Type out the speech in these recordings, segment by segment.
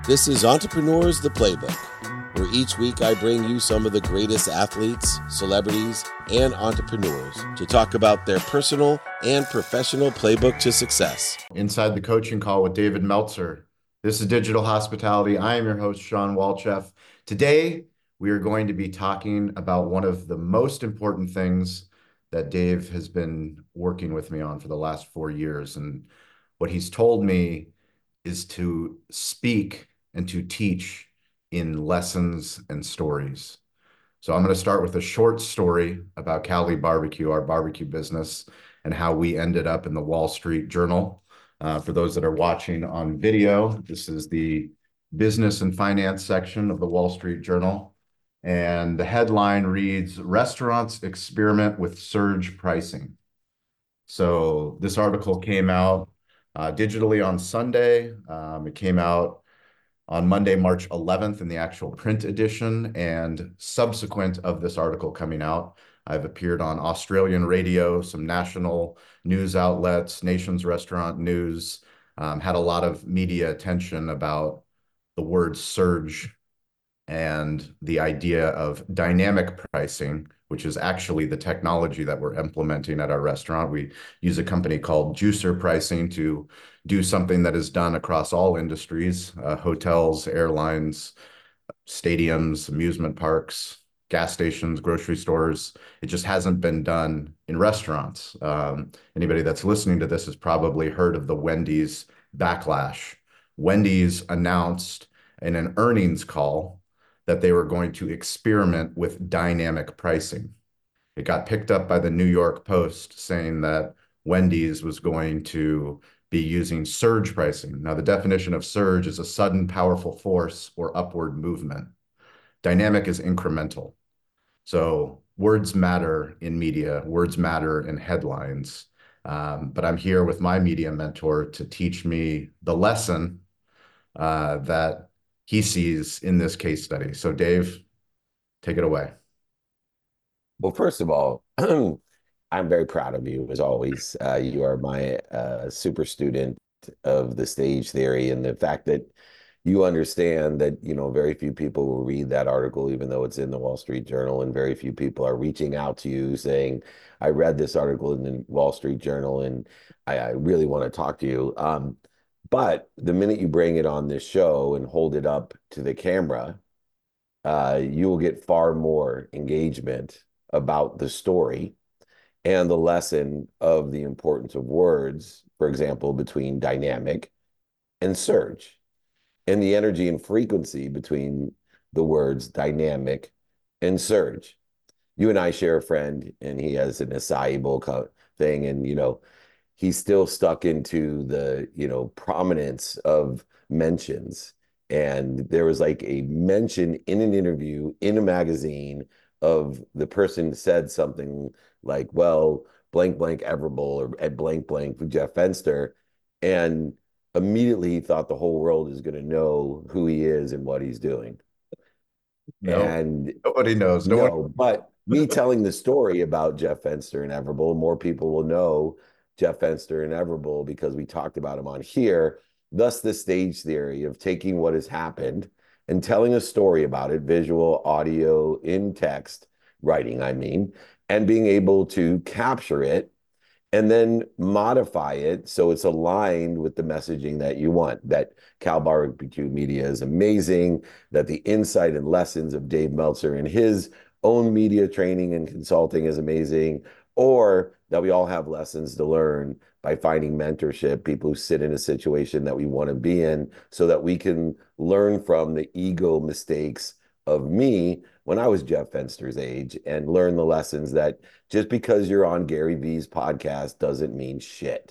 This is Entrepreneurs the Playbook, where each week I bring you some of the greatest athletes, celebrities, and entrepreneurs to talk about their personal and professional playbook to success. Inside the Coaching Call with David Meltzer. This is Digital Hospitality. I am your host, Sean Walchef. Today, we are going to be talking about one of the most important things that Dave has been working with me on for the last 4 years. And what he's told me is to speak and to teach in lessons and stories. So I'm going to start with a short story about Cali Barbecue, our barbecue business, and how we ended up in the Wall Street Journal. For those that are watching on video, this is the business and finance section of the Wall Street Journal. And the headline reads, "Restaurants Experiment with Surge Pricing." So this article came out digitally on Sunday. It came out on Monday, March 11th in the actual print edition. And subsequent of this article coming out, I've appeared on Australian radio, some national news outlets, Nation's Restaurant News, had a lot of media attention about the word surge and the idea of dynamic pricing, which is actually the technology that we're implementing at our restaurant. We use a company called Juicer Pricing to do something that is done across all industries, hotels, airlines, stadiums, amusement parks, gas stations, grocery stores. It just hasn't been done in restaurants. Anybody that's listening to this has probably heard of the Wendy's backlash. Wendy's announced in an earnings call that they were going to experiment with dynamic pricing. It got picked up by the New York Post saying that Wendy's was going to be using surge pricing. Now, the definition of surge is a sudden powerful force or upward movement. Dynamic is incremental. So words matter in media, words matter in headlines. But I'm here with my media mentor to teach me the lesson that he sees in this case study. So Dave, take it away. Well, first of all, I'm very proud of you as always. You are my super student of the stage theory, and the fact that you understand that, very few people will read that article, even though it's in the Wall Street Journal, and very few people are reaching out to you saying, I read this article in the Wall Street Journal and I really want to talk to you. But the minute you bring it on this show and hold it up to the camera, you will get far more engagement about the story and the lesson of the importance of words, for example, between dynamic and surge, and the energy and frequency between the words dynamic and surge. You and I share a friend, and he has an acai bowl thing, and he's still stuck into the prominence of mentions. And there was like a mention in an interview in a magazine of the person said something like, well, blank blank Everbull or at blank blank with Jeff Fenster, and immediately he thought the whole world is going to know who he is and what he's doing. No, And nobody knows. No one. no, but me telling the story about Jeff Fenster and Everbull, more people will know Jeff Fenster and Everbull because we talked about him on here. Thus, the stage theory of taking what has happened and telling a story about it, visual, audio, in text, writing, I mean, and being able to capture it and then modify it so it's aligned with the messaging that you want. That Cal Barbecue Media is amazing, that the insight and lessons of Dave Meltzer and his own media training and consulting is amazing, or that we all have lessons to learn by finding mentorship, people who sit in a situation that we want to be in, so that we can learn from the ego mistakes of me when I was Jeff Fenster's age and learn the lessons that just because you're on Gary Vee's podcast doesn't mean shit.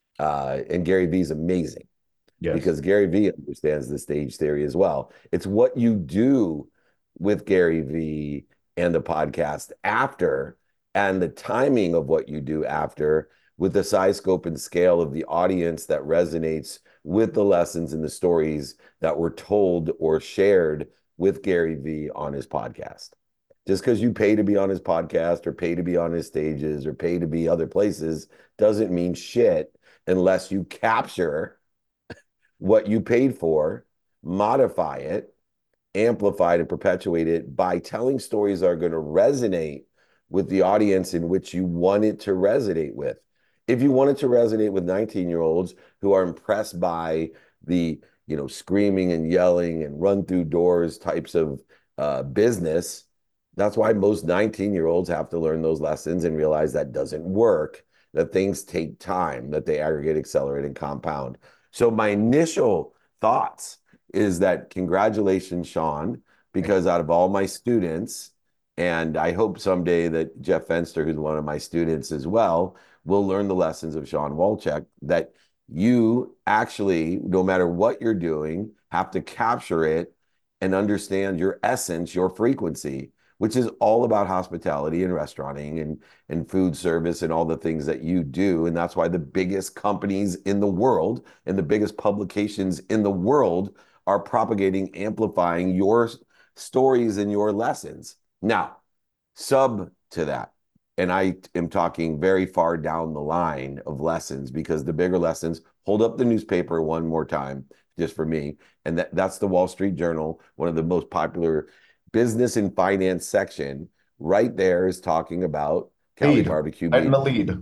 And Gary Vee's amazing Yes. because Gary Vee understands the stage theory as well. It's what you do with Gary Vee and the podcast after, and the timing of what you do after, with the size, scope, and scale of the audience that resonates with the lessons and the stories that were told or shared with Gary Vee on his podcast. Just because you pay to be on his podcast or pay to be on his stages or pay to be other places doesn't mean shit unless you capture what you paid for modify it, amplify it, and perpetuate it by telling stories that are going to resonate with the audience in which you want it to resonate with. If you want it to resonate with 19-year-olds who are impressed by the, screaming and yelling and run through doors types of business, that's why most 19-year-olds have to learn those lessons and realize that doesn't work, that things take time, that they aggregate, accelerate, and compound. So my initial thoughts is that congratulations, Sean, because out of all my students, and I hope someday that Jeff Fenster, who's one of my students as well, will learn the lessons of Sean Walchek, that you actually, no matter what you're doing, have to capture it and understand your essence, your frequency, which is all about hospitality and restauranting and food service and all the things that you do. And that's why the biggest companies in the world and the biggest publications in the world are propagating, amplifying your stories and your lessons. Now, sub to that, and I am talking very far down the line of lessons, because the bigger lessons, hold up the newspaper one more time, just for me. And that's the Wall Street Journal, one of the most popular business and finance section. Right there is talking about Cali Lead. Barbecue Right in Meat, the lead.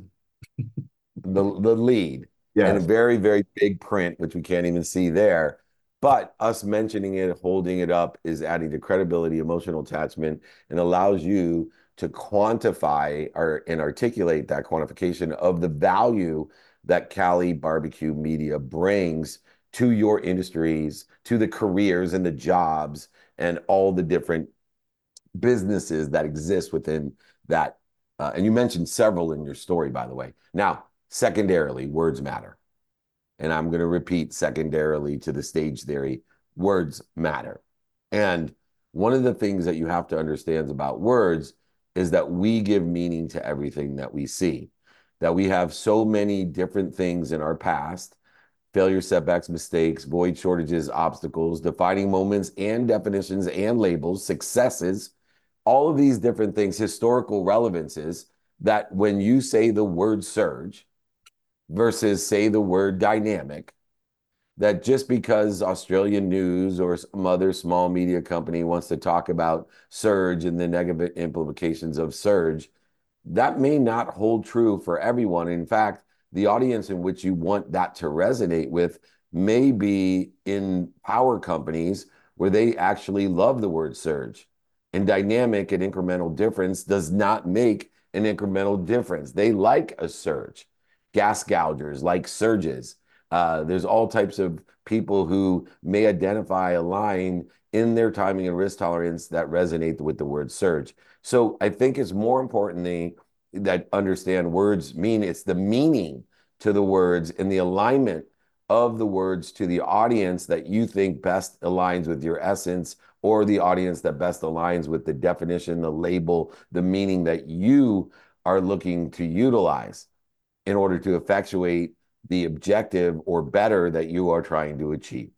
the lead, and a Yes. very, very big print, which we can't even see there. But us mentioning it, holding it up, is adding to credibility, emotional attachment, and allows you to quantify and articulate that quantification of the value that Cali Barbecue Media brings to your industries, to the careers and the jobs and all the different businesses that exist within that. And you mentioned several in your story, by the way. Now, secondarily, words matter. And I'm going to repeat secondarily to the stage theory, words matter. And one of the things that you have to understand about words is that we give meaning to everything that we see, that we have so many different things in our past: failure, setbacks, mistakes, void, shortages, obstacles, defining moments and definitions and labels, successes, all of these different things, historical relevances, that when you say the word surge versus say the word dynamic, that just because Australian News or some other small media company wants to talk about surge and the negative implications of surge, that may not hold true for everyone. In fact, the audience in which you want that to resonate with may be in power companies where they actually love the word surge. And dynamic and incremental difference does not make an incremental difference. They like a surge. Gas gougers like surges. There's all types of people who may identify a line in their timing and risk tolerance that resonate with the word surge. So I think it's more importantly that understand words mean. It's the meaning to the words and the alignment of the words to the audience that you think best aligns with your essence, or the audience that best aligns with the definition, the label, the meaning that you are looking to utilize in order to effectuate the objective or better that you are trying to achieve.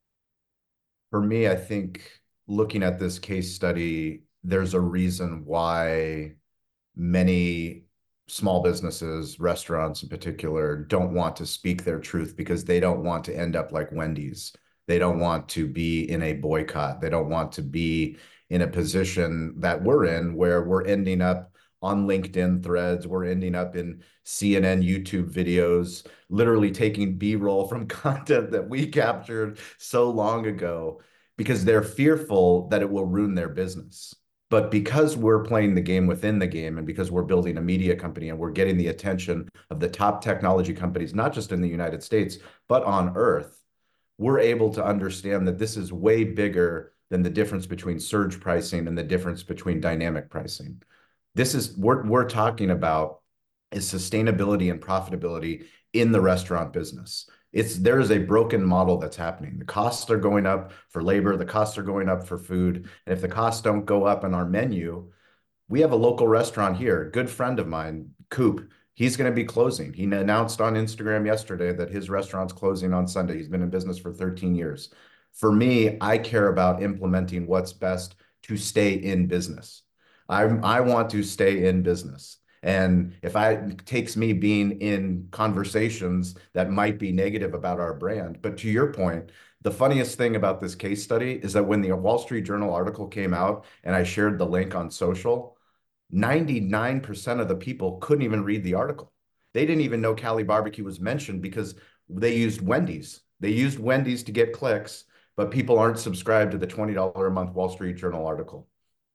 For me, I think looking at this case study, there's a reason why many small businesses, restaurants in particular, don't want to speak their truth, because they don't want to end up like Wendy's. They don't want to be in a boycott. They don't want to be in a position that we're in, where we're ending up on LinkedIn threads, we're ending up in CNN YouTube videos, literally taking B-roll from content that we captured so long ago, because they're fearful that it will ruin their business. But because we're playing the game within the game, and because we're building a media company and we're getting the attention of the top technology companies, not just in the United States, but on Earth, we're able to understand that this is way bigger than the difference between surge pricing and the difference between dynamic pricing. This is we're talking about is sustainability and profitability in the restaurant business. There is a broken model that's happening. The costs are going up for labor, the costs are going up for food, and if the costs don't go up on our menu, we have a local restaurant here, a good friend of mine, Coop. He's going to be closing. He announced on Instagram yesterday that his restaurant's closing on Sunday. He's been in business for 13 years. For me, I care about implementing what's best to stay in business. I want to stay in business. And if it takes me being in conversations that might be negative about our brand, but to your point, The funniest thing about this case study is that when the Wall Street Journal article came out and I shared the link on social, 99% of the people couldn't even read the article. They didn't even know Cali Barbecue was mentioned because they used Wendy's. They used Wendy's to get clicks, but people aren't subscribed to the $20 a month Wall Street Journal article.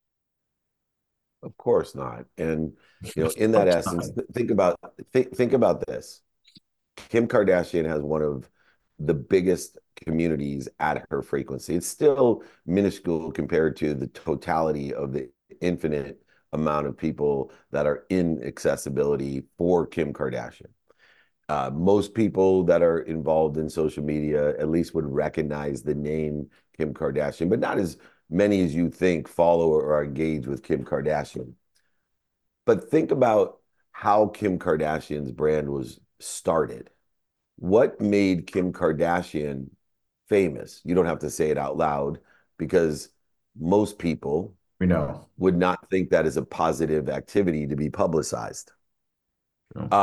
Of course not. And in that Of essence, time. think about this. Kim Kardashian has one of the biggest communities at her frequency. It's still minuscule compared to the totality of the infinite amount of people that are in accessibility for Kim Kardashian. Most people that are involved in social media at least would recognize the name Kim Kardashian, but not as many as you think follow or are engaged with Kim Kardashian. But think about how Kim Kardashian's brand was started. What made Kim Kardashian famous? You don't have to say it out loud because most people We know. would not think that is a positive activity to be publicized. No.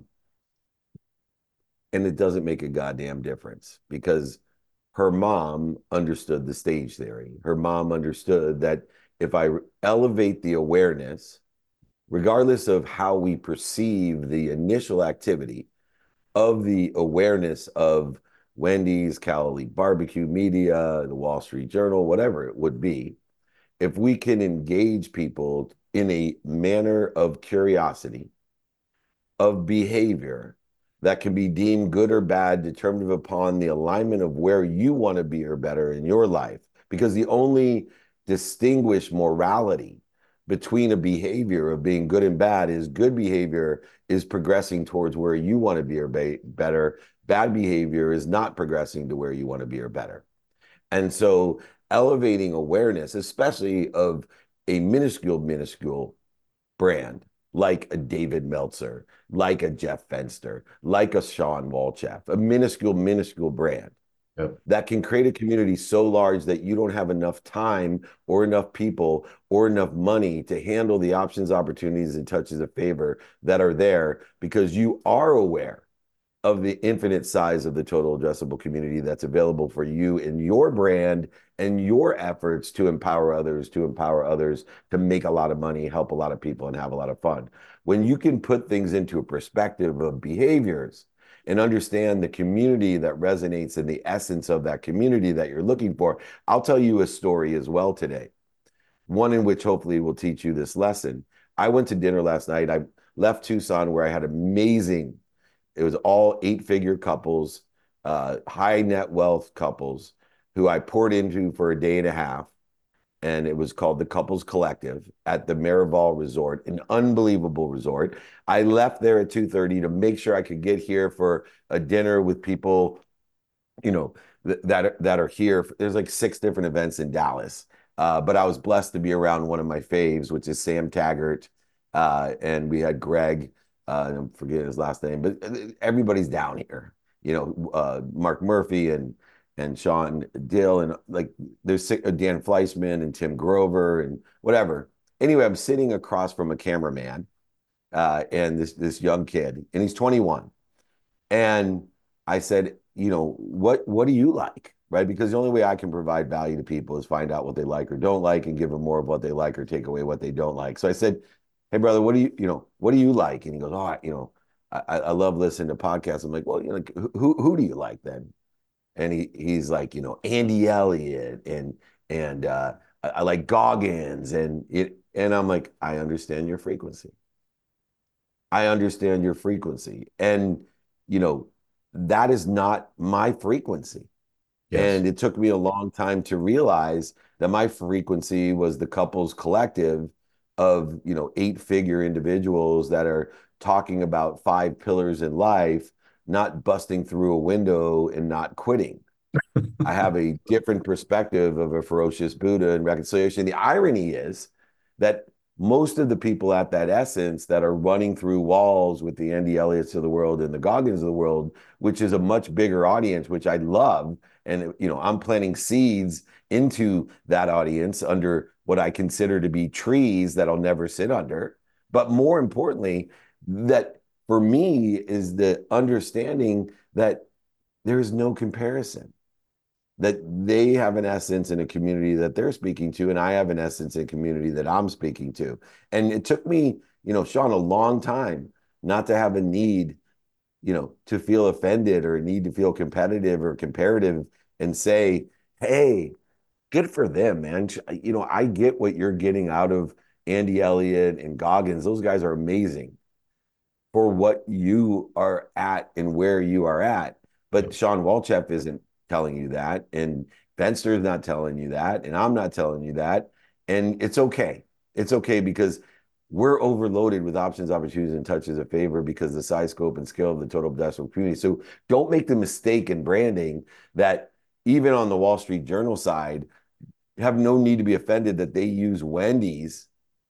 And it doesn't make a goddamn difference because her mom understood the stage theory. Her mom understood that if I elevate the awareness, regardless of how we perceive the initial activity of the awareness of Wendy's, Cali Barbecue Media, the Wall Street Journal, whatever it would be, if we can engage people in a manner of curiosity, of behavior that can be deemed good or bad, determined upon the alignment of where you want to be or better in your life. Because the only distinguished morality between a behavior of being good and bad is good behavior is progressing towards where you want to be or better. Bad behavior is not progressing to where you want to be or better. And so elevating awareness, especially of a minuscule brand, like a David Meltzer, like a Jeff Fenster, like a Sean Walchef, a minuscule brand. Yep. That can create a community so large that you don't have enough time or enough people or enough money to handle the options, opportunities, and touches of favor that are there because you are aware of the infinite size of the total addressable community that's available for you and your brand and your efforts to empower others, to make a lot of money, help a lot of people, and have a lot of fun. When you can put things into a perspective of behaviors and understand the community that resonates in the essence of that community that you're looking for, I'll tell you a story as well today, one in which hopefully will teach you this lesson. I went to dinner last night. I left Tucson where I had amazing, it was all 8-figure couples, high net wealth couples who I poured into for a day and a half. And it was called the Couples Collective at the Miraval Resort, an unbelievable resort. I left there at 2:30 to make sure I could get here for a dinner with people, you know, that are here. There's like 6 different events in Dallas. But I was blessed to be around one of my faves, which is Sam Taggart. And we had Greg, I'm forgetting his last name, but everybody's down here. Mark Murphy and Sean Dill and like there's Dan Fleischman and Tim Grover and whatever. Anyway, I'm sitting across from a cameraman and this young kid, and he's 21. And I said, what do you like? Right? Because the only way I can provide value to people is find out what they like or don't like and give them more of what they like or take away what they don't like. So I said, hey brother, what do you like? And he goes, I love listening to podcasts. I'm like, well, who do you like then? And he's like, Andy Elliott and I like Goggins and I'm like, I understand your frequency. I understand your frequency. And that is not my frequency. Yes. And it took me a long time to realize that my frequency was the couples collective of, 8-figure individuals that are talking about 5 pillars in life, not busting through a window and not quitting. I have a different perspective of a ferocious Buddha and reconciliation. The irony is that most of the people at that essence that are running through walls with the Andy Elliott's of the world and the Goggins of the world, which is a much bigger audience, which I love. And, I'm planting seeds into that audience under what I consider to be trees that I'll never sit under. But more importantly, that for me is the understanding that there is no comparison. that they have an essence in a community that they're speaking to, and I have an essence in a community that I'm speaking to. And it took me, Sean, a long time not to have a need, to feel offended or a need to feel competitive or comparative and say, hey, good for them, man. I get what you're getting out of Andy Elliott and Goggins. Those guys are amazing for what you are at and where you are at. But Sean Walchef isn't telling you that, and Fenster's not telling you that, and I'm not telling you that. And it's okay. It's okay because we're overloaded with options, opportunities, and touches of favor because of the size, scope, and scale of the total addressable community. So don't make the mistake in branding that even on the Wall Street Journal side, have no need to be offended that they use Wendy's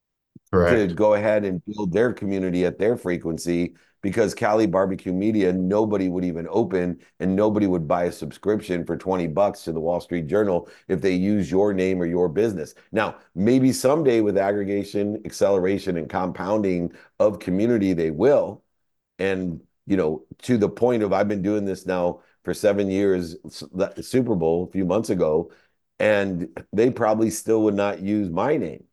to Correct. go ahead and build their community at their frequency because Cali Barbecue Media, nobody would even open and nobody would buy a subscription for $20 to the Wall Street Journal if they use your name or your business. Now, maybe someday with aggregation, acceleration, and compounding of community, they will. And, to the point of I've been doing this now for 7 years, the Super Bowl a few months ago, and they probably still would not use my name,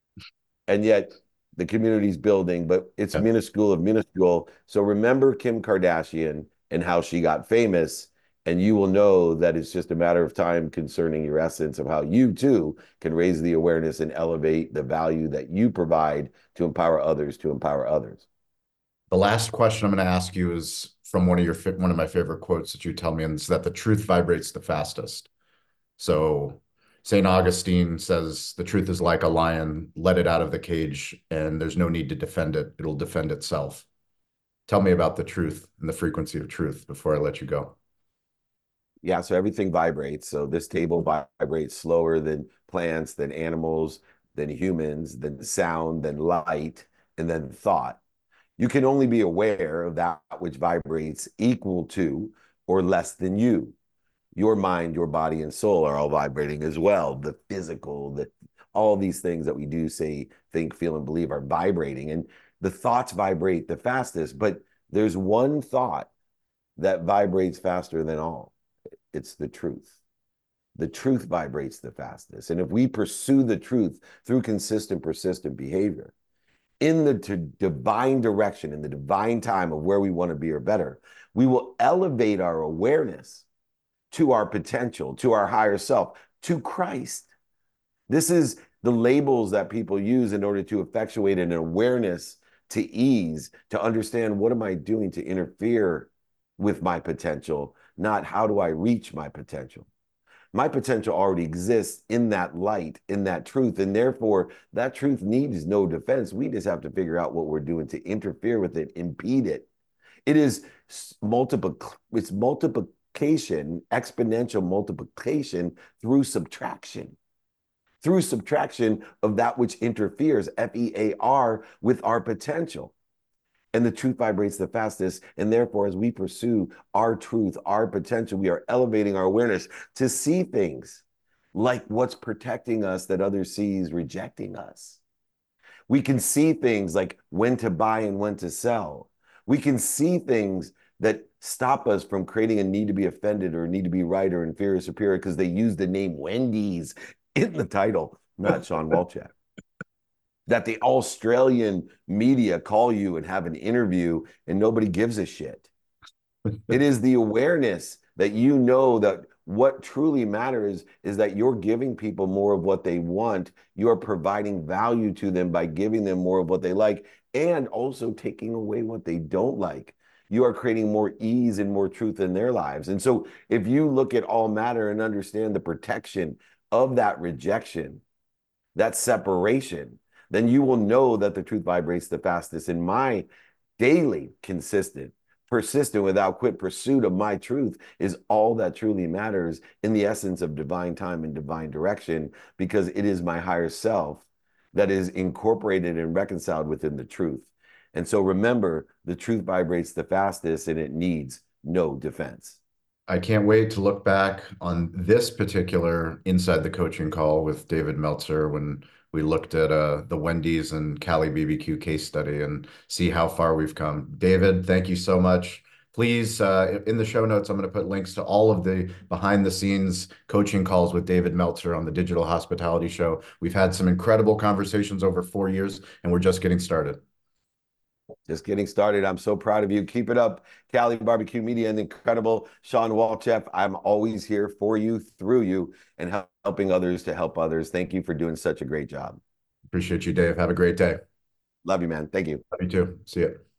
and yet the community's building, but it's Yeah. minuscule of minuscule. So remember Kim Kardashian and how she got famous, and you will know that it's just a matter of time concerning your essence of how you too can raise the awareness and elevate the value that you provide to empower others to empower others. The last question I'm going to ask you is from one of my favorite quotes that you tell me, and it's that the truth vibrates the fastest. So St. Augustine says the truth is like a lion, let it out of the cage, and there's no need to defend it. It'll defend itself. Tell me about the truth and the frequency of truth before I let you go. Yeah, so everything vibrates. So this table vibrates slower than plants, than animals, than humans, than sound, than light, and then thought. You can only be aware of that which vibrates equal to or less than you. Your mind, your body, and soul are all vibrating as well. The physical, all these things that we do say, think, feel, and believe are vibrating. And the thoughts vibrate the fastest, but there's one thought that vibrates faster than all. It's the truth. The truth vibrates the fastest. And if we pursue the truth through consistent, persistent behavior, in the divine direction, in the divine time of where we want to be or better, we will elevate our awareness to our potential, to our higher self, to Christ. This is the labels that people use in order to effectuate an awareness to ease, to understand what am I doing to interfere with my potential, not how do I reach my potential. My potential already exists in that light, in that truth, and therefore that truth needs no defense. We just have to figure out what we're doing to interfere with it, impede it. It is it's multiplication, exponential multiplication through subtraction of that which interferes, FEAR, with our potential. And the truth vibrates the fastest. And therefore, as we pursue our truth, our potential, we are elevating our awareness to see things like what's protecting us that others see is rejecting us. We can see things like when to buy and when to sell. We can see things that stop us from creating a need to be offended or need to be right or inferior, superior, because they use the name Wendy's in the title, not Sean Walchef. That the Australian media call you and have an interview and nobody gives a shit. It is the awareness that you know that what truly matters is that you're giving people more of what they want. You are providing value to them by giving them more of what they like and also taking away what they don't like. You are creating more ease and more truth in their lives. And so if you look at all matter and understand the protection of that rejection, that separation, then you will know that the truth vibrates the fastest. In my daily, consistent, persistent, without quit pursuit of my truth is all that truly matters in the essence of divine time and divine direction, because it is my higher self that is incorporated and reconciled within the truth. And so remember, the truth vibrates the fastest and it needs no defense. I can't wait to look back on this particular Inside the Coaching call with David Meltzer when we looked at the Wendy's and Cali BBQ case study and see how far we've come. David, thank you so much. Please, in the show notes, I'm going to put links to all of the behind the scenes coaching calls with David Meltzer on the Digital Hospitality Show. We've had some incredible conversations over 4 years, and we're just getting started. Just getting started. I'm so proud of you. Keep it up, Cali Barbecue Media and the incredible Sean Walchef. I'm always here for you, through you, and helping others to help others. Thank you for doing such a great job. Appreciate you, Dave. Have a great day. Love you, man. Thank you. Love you too. See you.